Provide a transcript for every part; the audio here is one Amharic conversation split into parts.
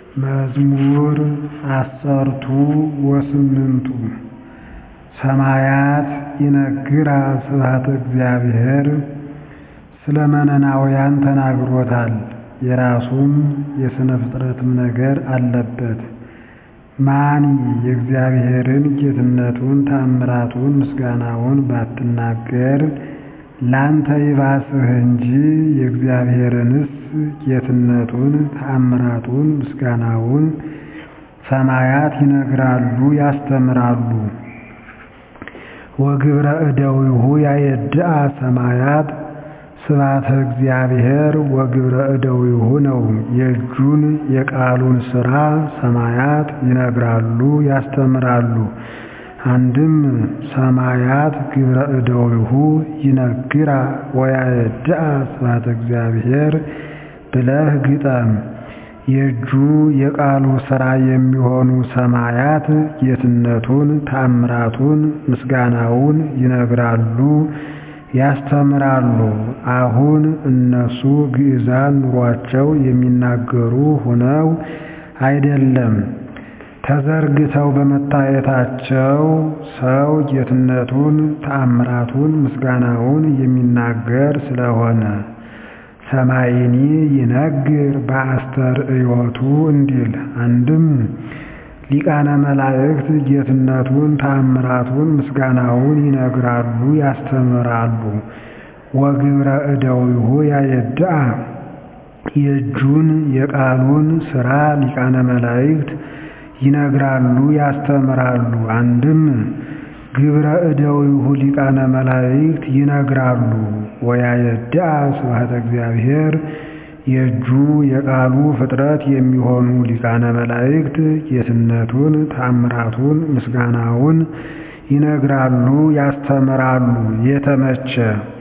መዝሙር 18 ሰማያት ይነግራ ስብሐተ እግዚአብሔር ስለ መነናውያን ተናግሮታል። የራሱም የሥነ ፍጥረትም ነገር አለበት። ማን የእግዚአብሔርን ጌትነቱን ተአምራቱን ምስጋናውን ባትናገር ላንተ ይባስህ እንጂ የእግዚአብሔርንስ ጌትነቱን ተአምራቱን ምስጋናውን ሰማያት ይነግራሉ ያስተምራሉ። ወግብረ እደዊሁ ያየድአ ሰማያት ስብሐተ እግዚአብሔር ወግብረ እደዊሁ ነው። የእጁን የቃሉን ሥራ ሰማያት ይነግራሉ ያስተምራሉ። አንድም ሰማያት ግብረ እደዊሁ ይነግራ ወያየድአ ስብሐተ እግዚአብሔር ብለህ ግጠም። የእጁ የቃሉ ሥራ የሚሆኑ ሰማያት ጌትነቱን ተአምራቱን ምስጋናውን ይነግራሉ ያስተምራሉ። አሁን እነሱ ግዕዛን ኑሯቸው የሚናገሩ ሆነው አይደለም፣ ተዘርግተው በመታየታቸው ሰው ጌትነቱን ተአምራቱን ምስጋናውን የሚናገር ስለሆነ ሰማይኒ ይነግር በአስተርእዮቱ እንዲል። አንድም ሊቃነ መላእክት ጌትነቱን ተአምራቱን ምስጋናውን ይነግራሉ ያስተምራሉ። ወግብረ እደዊሁ ያየድአ የእጁን የቃሉን ሥራ ሊቃነ መላእክት ይነግራሉ ያስተምራሉ። አንድም ግብረ እደዊሁ ሊቃነ መላእክት ይነግራሉ። ወያየድአ ስብሐተ እግዚአብሔር የእጁ የቃሉ ፍጥረት የሚሆኑ ሊቃነ መላእክት ጌትነቱን ተአምራቱን ምስጋናውን ይነግራሉ ያስተምራሉ። የተመቸ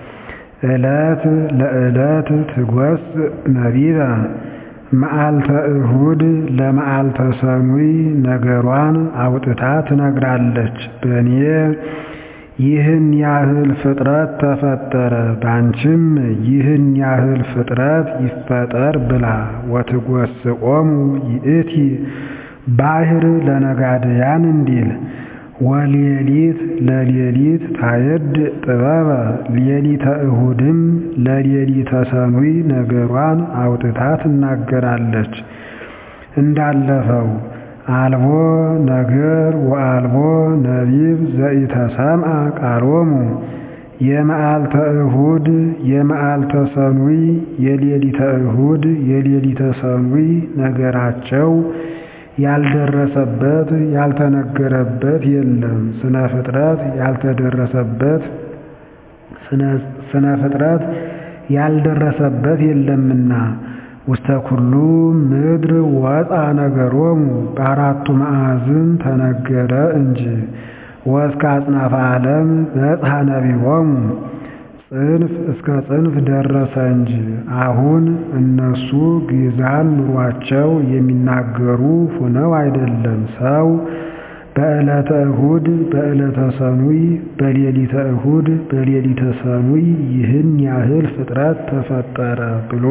ዕለት ለዕለት ትጎስ ነቢበ መዓልተ እሁድ ለመዓልተ ሰኑይ ነገሯን አውጥታ ትነግራለች። በእኔ ይህን ያህል ፍጥረት ተፈጠረ ባንቺም ይህን ያህል ፍጥረት ይፈጠር ብላ። ወትጎስቆሙ ይእቲ ባሕር ለነጋድያን እንዲል። ወሌሊት ለሌሊት ታየድ ጥበበ ሌሊተ እሁድም ለሌሊተ ሰኑይ ነገሯን አውጥታ ትናገራለች። እንዳለፈው አልቦ ነገር ወአልቦ ነቢብ ዘኢተሰምዐ ቃሎሙ የመዓልተ እሁድ የመዓልተ ሰኑይ የሌሊተ እሁድ የሌሊተ ሰኑይ ነገራቸው ያልደረሰበት ያልተነገረበት የለም። ስነ ፍጥረት ያልተደረሰበት ስነ ፍጥረት ያልደረሰበት የለምና። ውስተ ኩሉ ምድር ወፃ ነገሮሙ በአራቱ ማዕዝን ተነገረ እንጂ። ወእስከ አጽናፈ ዓለም በጽሐ ነቢቦሙ ጽንፍ እስከ ጽንፍ ደረሰ እንጂ። አሁን እነሱ ግዕዛን ኑሯቸው የሚናገሩ ሆነው አይደለም። ሰው በዕለተ እሁድ በዕለተ ሰኑይ በሌሊተ እሁድ በሌሊተ ሰኑይ ይህን ያህል ፍጥረት ተፈጠረ ብሎ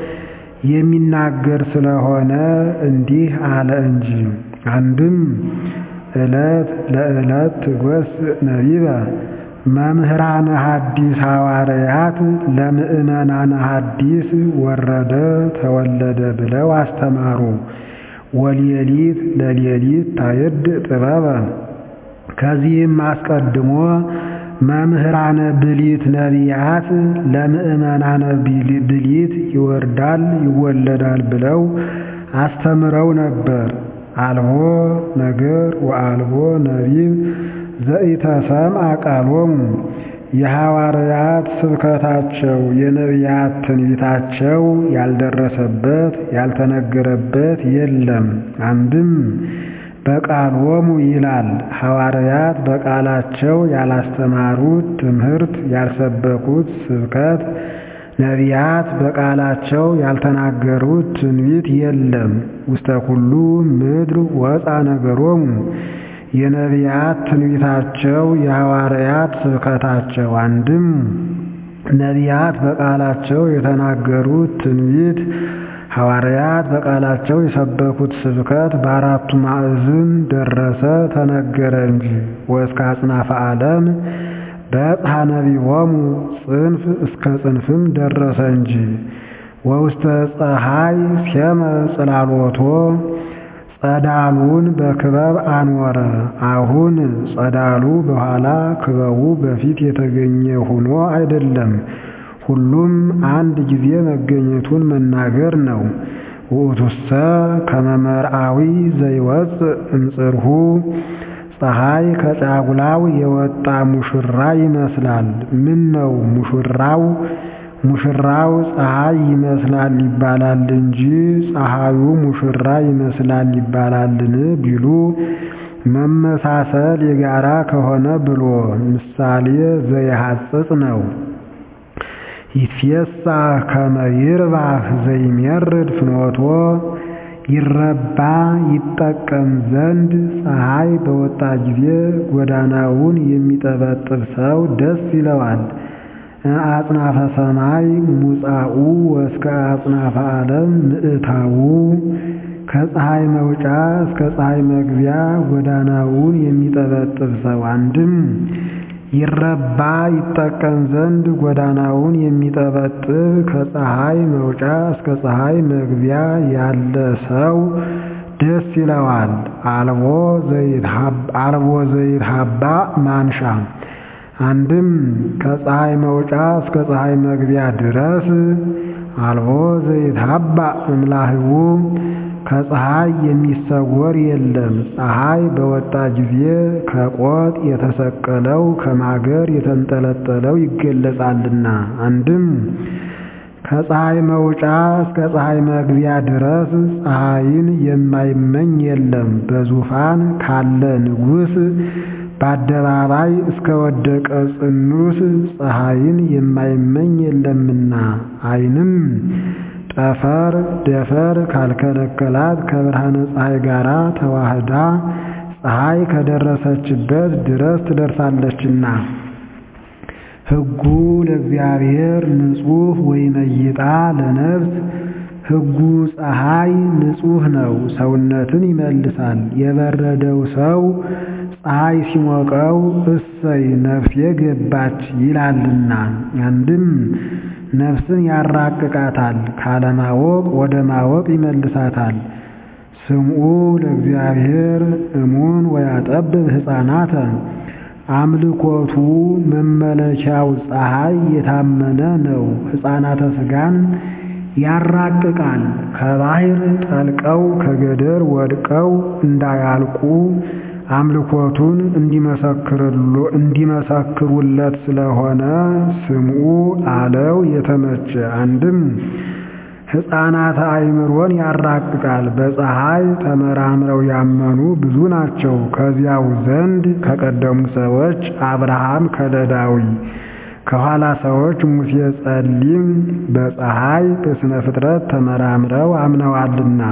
የሚናገር ስለሆነ እንዲህ አለ እንጂ። አንድም ዕለት ለዕለት ትጎስ ነቢበ መምህራነ ሐዲስ ሐዋርያት ለምእመናነ ሐዲስ ወረደ ተወለደ ብለው አስተማሩ። ወሌሊት ለሌሊት ታየድ ጥበበ ከዚህም አስቀድሞ መምህራነ ብሊት ነቢያት ለምእመናነ ብሊት ይወርዳል ይወለዳል ብለው አስተምረው ነበር። አልቦ ነገር ወአልቦ ነቢብ ዘኢተሰምዐ ቃሎሙ የሐዋርያት ስብከታቸው የነቢያት ትንቢታቸው ያልደረሰበት ያልተነገረበት የለም። አንድም በቃሎሙ ይላል። ሐዋርያት በቃላቸው ያላስተማሩት ትምህርት ያልሰበኩት ስብከት ነቢያት በቃላቸው ያልተናገሩት ትንቢት የለም። ውስተ ኩሉ ምድር ወፃ ነገሮሙ የነቢያት ትንቢታቸው የሐዋርያት ስብከታቸው አንድም ነቢያት በቃላቸው የተናገሩት ትንቢት ሐዋርያት በቃላቸው የሰበኩት ስብከት በአራቱ ማዕዝን ደረሰ ተነገረ እንጂ ወእስከ አጽናፈ ዓለም በጽሐ ነቢቦሙ ጽንፍ እስከ ጽንፍም ደረሰ እንጂ ወውስተ ፀሐይ ሴመ ጽላሎቶ ጸዳሉን በክበብ አንወረ። አሁን ጸዳሉ በኋላ ክበቡ በፊት የተገኘ ሆኖ አይደለም፣ ሁሉም አንድ ጊዜ መገኘቱን መናገር ነው። ውእቱሰ ከመ መርአዊ ዘይወፅእ እምጽርሑ ፀሐይ ከጫጉላው የወጣ ሙሽራ ይመስላል። ምን ነው ሙሽራው ፀሐይ ይመስላል ይባላል እንጂ ፀሐዩ ሙሽራ ይመስላል ይባላልን ቢሉ መመሳሰል የጋራ ከሆነ ብሎ ምሳሌ ዘይሐጽጽ ነው። ይትፌሳ ከመ ይርባህ ዘይሜርድ ፍኖቶ ይረባ ይጠቀም ዘንድ ፀሐይ በወጣ ጊዜ ጎዳናውን የሚጠበጥብ ሰው ደስ ይለዋል። አጽናፈ ሰማይ ሙጻኡ ወእስከ አጽናፈ ዓለም ምዕታው ከፀሐይ መውጫ እስከ ፀሐይ መግቢያ ጎዳናውን የሚጠበጥብ ሰው አንድም ይረባ ይጠቀም ዘንድ ጎዳናውን የሚጠበጥብ ከፀሐይ መውጫ እስከ ፀሐይ መግቢያ ያለ ሰው ደስ ይለዋል። አልቦ ዘይትሃባ ማንሻ አንድም ከፀሐይ መውጫ እስከ ፀሐይ መግቢያ ድረስ አልቦ ዘይትሃባ እምላህቡ ከፀሐይ የሚሰወር የለም። ፀሐይ በወጣ ጊዜ ከቆጥ የተሰቀለው ከማገር የተንጠለጠለው ይገለጻልና። አንድም ከፀሐይ መውጫ እስከ ፀሐይ መግቢያ ድረስ ፀሐይን የማይመኝ የለም። በዙፋን ካለ ንጉሥ በአደባባይ እስከ ወደቀ ጽኑስ ፀሐይን የማይመኝ የለምና። ዓይንም ጠፈር ደፈር ካልከለከላት ከብርሃነ ፀሐይ ጋር ተዋህዳ ፀሐይ ከደረሰችበት ድረስ ትደርሳለችና። ሕጉ ለእግዚአብሔር ንጹሕ ወይመይጣ ለነፍስ ሕጉ ፀሐይ ንጹሕ ነው፣ ሰውነትን ይመልሳል። የበረደው ሰው ፀሐይ ሲሞቀው እሰይ ነፍሴ ገባች ይላልና። አንድም ነፍስን ያራቅቃታል፣ ካለማወቅ ወደ ማወቅ ይመልሳታል። ስምዑ ለእግዚአብሔር እሙን ወያጠብብ ሕፃናተ አምልኮቱ መመለኪያው ፀሐይ የታመነ ነው፣ ሕፃናተ ሥጋን ያራቅቃል። ከባሕር ጠልቀው ከገደል ወድቀው እንዳያልቁ አምልኮቱን እንዲመሰክሩለት ስለሆነ ስምዑ አለው የተመቸ። አንድም ሕፃናተ አእምሮን ያራቅቃል። በፀሐይ ተመራምረው ያመኑ ብዙ ናቸው። ከዚያው ዘንድ ከቀደሙ ሰዎች አብርሃም ከለዳዊ፣ ከኋላ ሰዎች ሙሴ ጸሊም በፀሐይ በስነ ፍጥረት ተመራምረው አምነዋልና።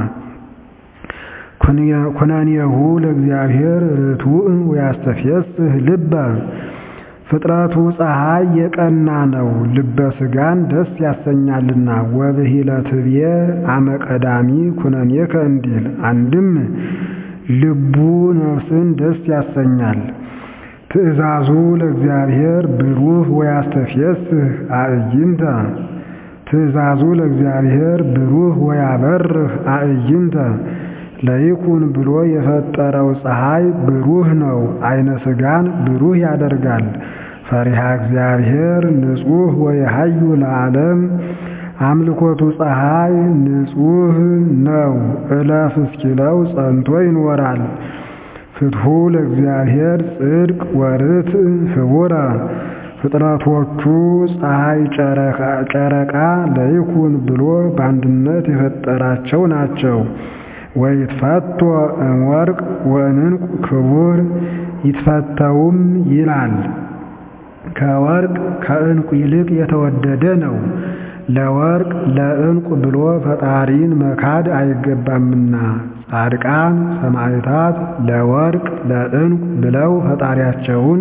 ኩነኔሁ ለእግዚአብሔር ርቱዕ ወያስተፌስህ ልበ ፍጥረቱ ፀሐይ የቀና ነው፣ ልበ ሥጋን ደስ ያሰኛልና። ወብሂለ ትብየ አመቀዳሚ ኩነኔከ እንዲል አንድም ልቡ ነፍስን ደስ ያሰኛል። ትእዛዙ ለእግዚአብሔር ብሩህ ወያስተፌስህ አዕይንተ ትእዛዙ ለእግዚአብሔር ብሩህ ወያበርህ አዕይንተ ለይኩን ብሎ የፈጠረው ፀሐይ ብሩህ ነው፣ አይነ ሥጋን ብሩህ ያደርጋል። ፈሪሃ እግዚአብሔር ንጹሕ ወየሐዩ ለዓለም አምልኮቱ ፀሐይ ንጹሕ ነው፣ እለፍ እስኪለው ጸንቶ ይኖራል። ፍትሑ ለእግዚአብሔር ጽድቅ ወርት ህቡረ ፍጥረቶቹ ፀሐይ ጨረቃ ለይኩን ብሎ በአንድነት የፈጠራቸው ናቸው። ወይትፈቶ እምወርቅ ወእንቁ ክቡር ይትፈተውም ይላል። ከወርቅ ከእንቁ ይልቅ የተወደደ ነው። ለወርቅ ለእንቁ ብሎ ፈጣሪን መካድ አይገባምና ጻድቃን ሰማዕታት ለወርቅ ለእንቁ ብለው ፈጣሪያቸውን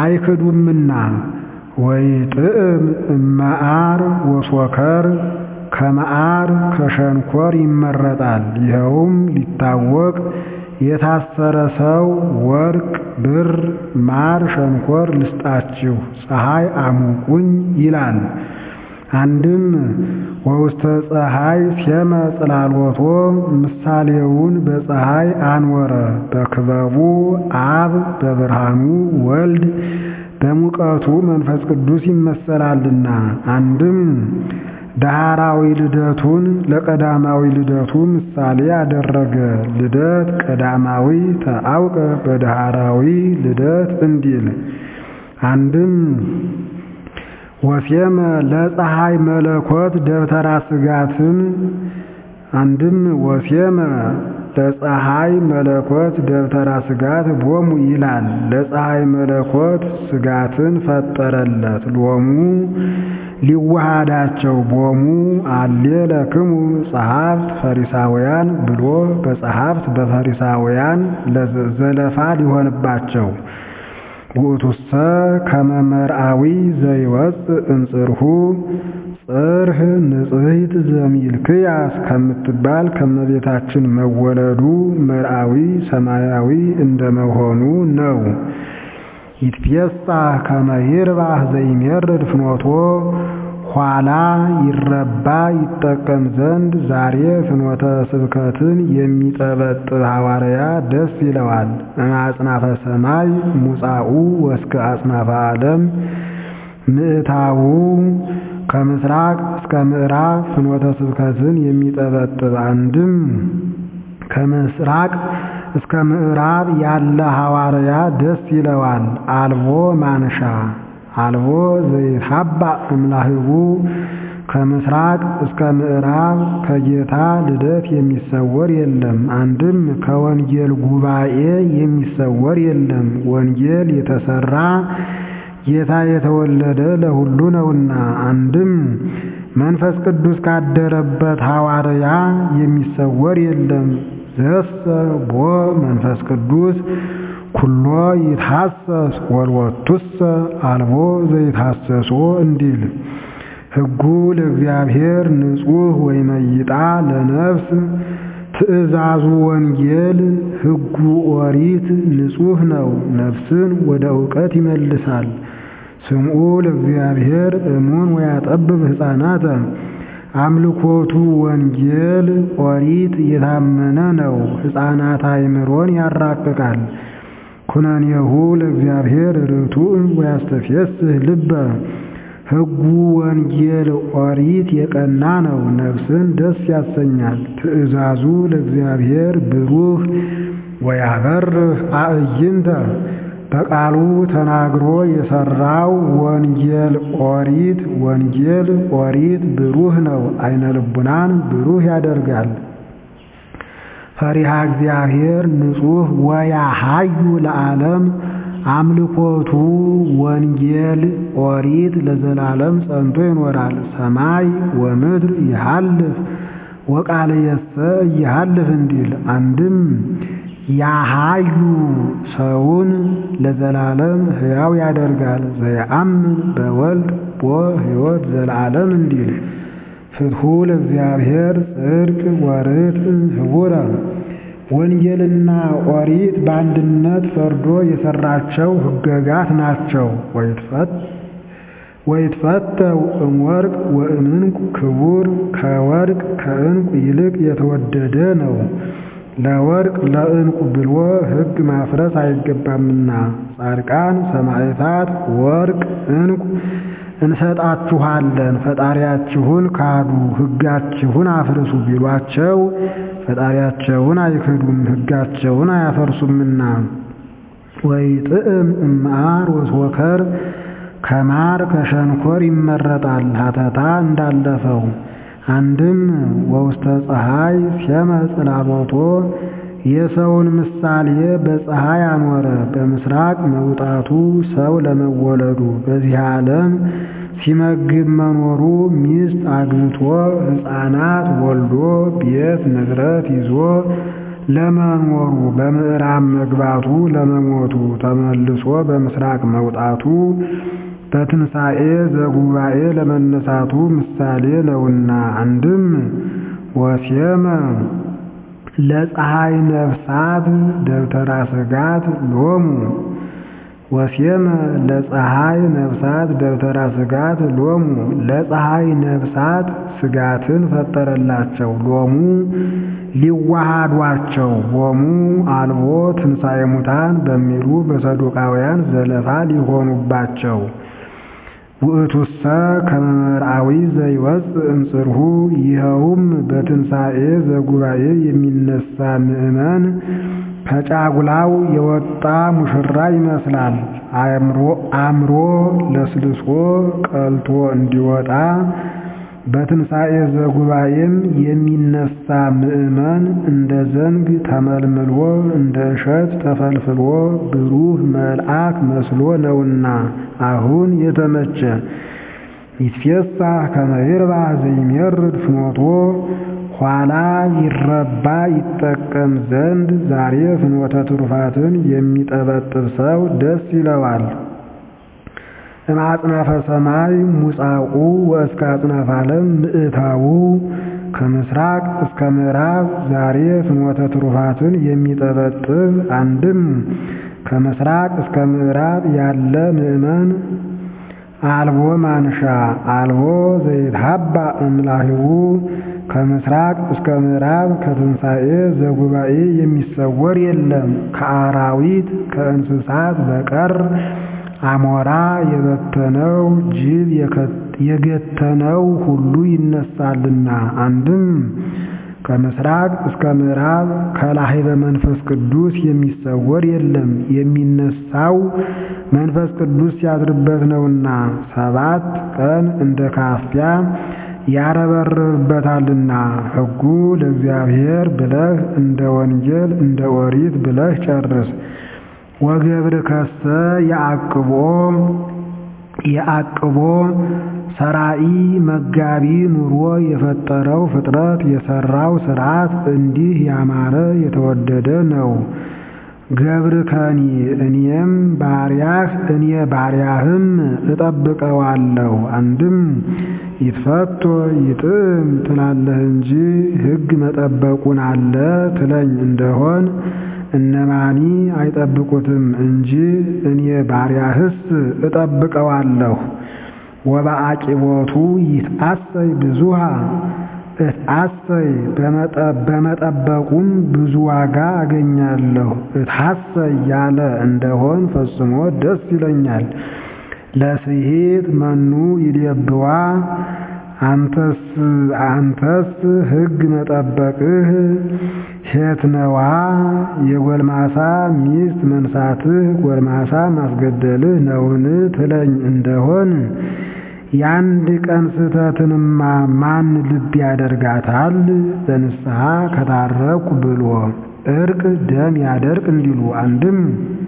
አይክዱምና። ወይጥዕም እመዓር ወሶከር ከመዓር ከሸንኮር ይመረጣል። ይኸውም ሊታወቅ የታሰረ ሰው ወርቅ፣ ብር፣ ማር፣ ሸንኮር ልስጣችሁ ፀሐይ አሙቁኝ ይላል። አንድም ወውስተ ፀሐይ ሴመ ጽላሎቶ ምሳሌውን በፀሐይ አንወረ በክበቡ አብ በብርሃኑ ወልድ በሙቀቱ መንፈስ ቅዱስ ይመሰላልና። አንድም ዳህራዊ ልደቱን ለቀዳማዊ ልደቱ ምሳሌ አደረገ። ልደት ቀዳማዊ ተአውቀ በዳህራዊ ልደት እንዲል። አንድም ወሴመ ለፀሐይ መለኮት ደብተራ ስጋትን አንድም ወሴመ ለፀሐይ መለኮት ደብተራ ስጋት ቦሙ ይላል። ለፀሐይ መለኮት ስጋትን ፈጠረለት ሎሙ ሊዋሃዳቸው ቦሙ አሌ ለክሙ ጸሐፍት ፈሪሳውያን ብሎ በጸሐፍት በፈሪሳውያን ዘለፋ ሊሆንባቸው ውእቱሰ ከመ መርአዊ ዘይወፅእ እምጽርሁ ጽርህ ንጽሕት ዘሚልክያስ ከምትባል ከመቤታችን መወለዱ መርአዊ ሰማያዊ እንደመሆኑ ነው። ይትፌሳ ከመ ይርባህ ዘይሜርድ ፍኖቶ ኋላ ይረባ ይጠቀም ዘንድ ዛሬ ፍኖተ ስብከትን የሚጠበጥብ ሐዋርያ ደስ ይለዋል። አጽናፈ ሰማይ ሙጻኡ ወስከ አጽናፈ ዓለም ምዕታው ከምስራቅ እስከ ምዕራብ ፍኖተ ስብከትን የሚጠበጥብ አንድም ከምስራቅ እስከ ምዕራብ ያለ ሐዋርያ ደስ ይለዋል። አልቦ ማንሻ አልቦ ዘይታባ እምላህቡ ከምስራቅ እስከ ምዕራብ ከጌታ ልደት የሚሰወር የለም። አንድም ከወንጌል ጉባኤ የሚሰወር የለም። ወንጌል የተሰራ ጌታ የተወለደ ለሁሉ ነውና። አንድም መንፈስ ቅዱስ ካደረበት ሐዋርያ የሚሰወር የለም። ዘሰ ቦ መንፈስ ቅዱስ ኩሎ ይታሰስ ወልወቱሰ አልቦ ዘይታሰሶ እንዲል። ሕጉ ለእግዚአብሔር ንጹሕ ወይመይጣ ለነፍስ ትእዛዙ ወንጌል ሕጉ ኦሪት ንጹሕ ነው፣ ነፍስን ወደ ዕውቀት ይመልሳል። ስምዑ ለእግዚአብሔር እሙን ወያጠብብ ሕፃናተ አምልኮቱ ወንጌል ኦሪት የታመነ ነው፣ ሕፃናት አእምሮን ያራቅቃል። ኩነኔሁ ለእግዚአብሔር ርቱዕ ወያስተፍስህ ልበ ሕጉ ወንጌል ኦሪት የቀና ነው፣ ነፍስን ደስ ያሰኛል። ትእዛዙ ለእግዚአብሔር ብሩህ ወያበርህ አዕይንተ በቃሉ ተናግሮ የሰራው ወንጌል ኦሪት ብሩህ ነው፣ አይነ ልቡናን ብሩህ ያደርጋል። ፈሪሃ እግዚአብሔር ንጹሕ ወያሃዩ ለዓለም አምልኮቱ ወንጌል ኦሪት ለዘላለም ጸንቶ ይኖራል። ሰማይ ወምድር ይሃልፍ ወቃልየሰ ይሃልፍ እንዲል። አንድም ያሃዩ ሰውን ለዘላለም ሕያው ያደርጋል። ዘየአምን በወልድ ቦ ሕይወት ዘለዓለም እንዲል። ፍትሑ ለእግዚአብሔር ጽድቅ ወርትዕ ህቡረ ወንጌልና ኦሪት በአንድነት ፈርዶ የሰራቸው ሕገጋት ናቸው። ወይትፈተው እምወርቅ ወእምዕንቁ ክቡር ከወርቅ ከዕንቁ ይልቅ የተወደደ ነው። ለወርቅ ለዕንቁ ብሎ ሕግ ማፍረስ አይገባምና። ጻድቃን ሰማዕታት ወርቅ ዕንቁ እንሰጣችኋለን ፈጣሪያችሁን ካዱ ሕጋችሁን አፍርሱ ቢሏቸው ፈጣሪያቸውን አይክዱም ሕጋቸውን አያፈርሱምና። ወይጥዕም እምዓር ወስወከር ከማር ከሸንኮር ይመረጣል ሀተታ እንዳለፈው። አንድም ወውስተ ፀሐይ ሴመ ጽላሎቶ የሰውን ምሳሌ በፀሐይ አኖረ በምስራቅ መውጣቱ ሰው ለመወለዱ በዚህ ዓለም ሲመግብ መኖሩ ሚስት አግብቶ ሕፃናት ወልዶ ቤት ንብረት ይዞ ለመኖሩ በምዕራብ መግባቱ ለመሞቱ ተመልሶ በምስራቅ መውጣቱ በትንሣኤ ዘጉባኤ ለመነሳቱ ምሳሌ ነውና። አንድም ወሴመ ለፀሐይ ነፍሳት ደብተራ ስጋት ሎሙ ወሴመ ለፀሐይ ነፍሳት ደብተራ ስጋት ሎሙ ለፀሐይ ነፍሳት ስጋትን ፈጠረላቸው። ሎሙ ሊዋሃዷቸው ሎሙ አልቦ ትንሣኤ ሙታን በሚሉ በሰዱቃውያን ዘለፋ ሊሆኑባቸው። ውእቱሰ ከመ መርዓዊ ዘይወፅእ እምጽርሑ ይኸውም በትንሣኤ ዘጉባኤ የሚነሳ ምእመን ከጫጉላው የወጣ ሙሽራ ይመስላል። አምሮ ለስልሶ ቀልቶ እንዲወጣ በትንሣኤ ዘጉባኤም የሚነሳ ምእመን እንደ ዘንግ ተመልምሎ እንደ እሸት ተፈልፍሎ ብሩህ መልአክ መስሎ ነውና አሁን የተመቸ ይትፌሳህ ከመ ይርባሕ ዘይሜርድ ፍኖቶ ኋላ ይረባ ይጠቀም ዘንድ ዛሬ ፍኖተ ትሩፋትን የሚጠበጥብ ሰው ደስ ይለዋል። እምአጽናፈ ሰማይ ሙጻቁ ወእስከ አጽናፈ ዓለም ምእታው ከምስራቅ እስከ ምዕራብ ዛሬ ፍኖተ ትሩፋትን የሚጠበጥብ አንድም ከምስራቅ እስከ ምዕራብ ያለ ምእመን አልቦ ማንሻ አልቦ ዘይትሃባ እምላሂው ከምስራቅ እስከ ምዕራብ ከትንሣኤ ዘጉባኤ የሚሰወር የለም። ከአራዊት ከእንስሳት በቀር አሞራ የበተነው ጅብ የገተነው ሁሉ ይነሳልና። አንድም ከምስራቅ እስከ ምዕራብ ከላህበ መንፈስ ቅዱስ የሚሰወር የለም። የሚነሳው መንፈስ ቅዱስ ሲያድርበት ነውና 7 ቀን እንደ ካፊያ ያረበርብበታልና። ሕጉ ለእግዚአብሔር ብለህ እንደ ወንጌል እንደ ኦሪት ብለህ ጨርስ። ወገብርከሰ የአቅቦ ሰራኢ መጋቢ ኑሮ የፈጠረው ፍጥረት የሰራው ሥርዓት እንዲህ ያማረ የተወደደ ነው። ገብርከኒ እኔም ባሪያህም እጠብቀዋለሁ። አንድም ይትፈቶ ይጥም ትላለህ እንጂ ሕግ መጠበቁን አለ ትለኝ እንደሆን እነማኒ አይጠብቁትም እንጂ እኔ ባሪያህስ እጠብቀዋለሁ። ወበአቂቦቱ ይትአሰይ ብዙሃ እትአሰይ በመጠበቁም ብዙ ዋጋ አገኛለሁ። እትሐሰይ ያለ እንደሆን ፈጽሞ ደስ ይለኛል። ለስሂት መኑ ይሌብዋ አንተስ ሕግ መጠበቅህ ሄት ነዋ። የጎልማሳ ሚስት መንሳትህ ጎልማሳ ማስገደልህ ነውን ትለኝ እንደሆን የአንድ ቀን ስህተትንማ ማን ልብ ያደርጋታል? በንስሐ ከታረቁ ብሎ እርቅ ደም ያደርቅ እንዲሉ። አንድም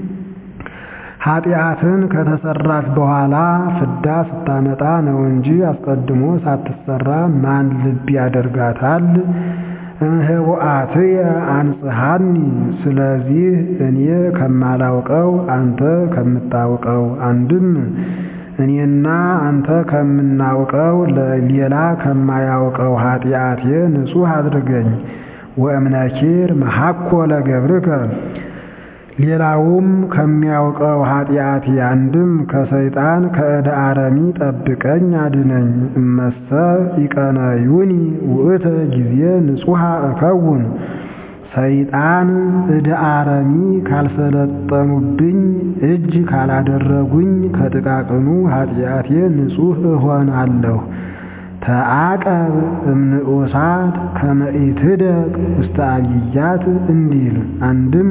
ኃጢአትን ከተሰራች በኋላ ፍዳ ስታመጣ ነው እንጂ አስቀድሞ ሳትሰራ ማን ልብ ያደርጋታል? እምኅቡአትየ አንጽሐኒ ስለዚህ እኔ ከማላውቀው አንተ ከምታውቀው አንድም እኔና አንተ ከምናውቀው ሌላ ከማያውቀው ኃጢአቴ ንጹሕ አድርገኝ። ወእምነኪር መሐኮ ለገብርከ ሌላውም ከሚያውቀው ኃጢአቴ አንድም ከሰይጣን ከዕደ አረሚ ጠብቀኝ አድነኝ። እመሰ ይቀነዩኒ ውእተ ጊዜ ንጹሐ እከውን ሰይጣን ዕደ አረሚ ካልሰለጠኑብኝ እጅ ካላደረጉኝ ከጥቃቅኑ ኃጢአቴ ንጹሕ እሆናለሁ። ተአቀብ እምንዑሳት ከመ ኢትደቅ ውስተ አብያት እንዲል። አንድም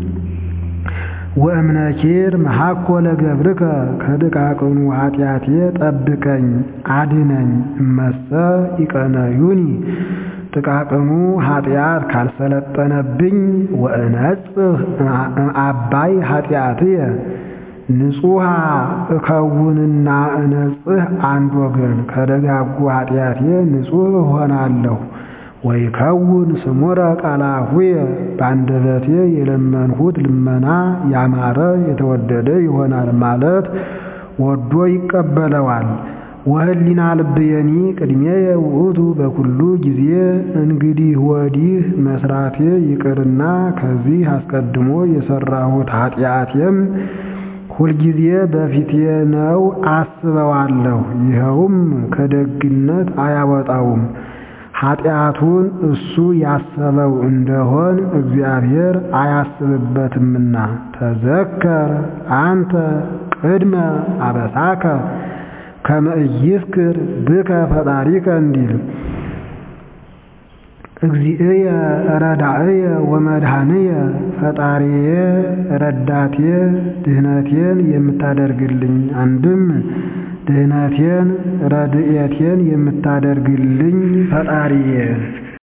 ወእምነኪር መሐኮ ለገብርከ ከጥቃቅኑ ኃጢአቴ ጠብቀኝ አድነኝ። እመሰ ይቀነዩኒ ጥቃቅኑ ኃጢአት ካልሰለጠነብኝ ወእነጽህ አባይ ኃጢአትየ ንጹሐ እከውንና እነጽህ አንድ ወገን ከደጋጉ ኃጢአቴ ንጹሕ እሆናለሁ። ወይከውን ስሙረ ቃላሁየ በአንደበቴ የለመንሁት ልመና ያማረ የተወደደ ይሆናል ማለት ወዶ ይቀበለዋል። ወህሊና ልብየኒ ቅድሜየ ውእቱ በኩሉ ጊዜ እንግዲህ ወዲህ መስራቴ ይቅርና ከዚህ አስቀድሞ የሰራሁት ኃጢአቴም ሁልጊዜ በፊቴ ነው አስበዋለሁ። ይኸውም ከደግነት አያወጣውም። ኃጢአቱን እሱ ያሰበው እንደሆን እግዚአብሔር አያስብበትምና። ተዘከር አንተ ቅድመ አበሳከ ከመ ኢይዝክር ብከ ፈጣሪከ እንዲል እግዚእየ ረዳእየ ወመድኃኒየ ፈጣሪዬ ረዳቴ ድህነቴን የምታደርግልኝ አንድም ድህነቴን ረድኤቴን የምታደርግልኝ ፈጣሪዬ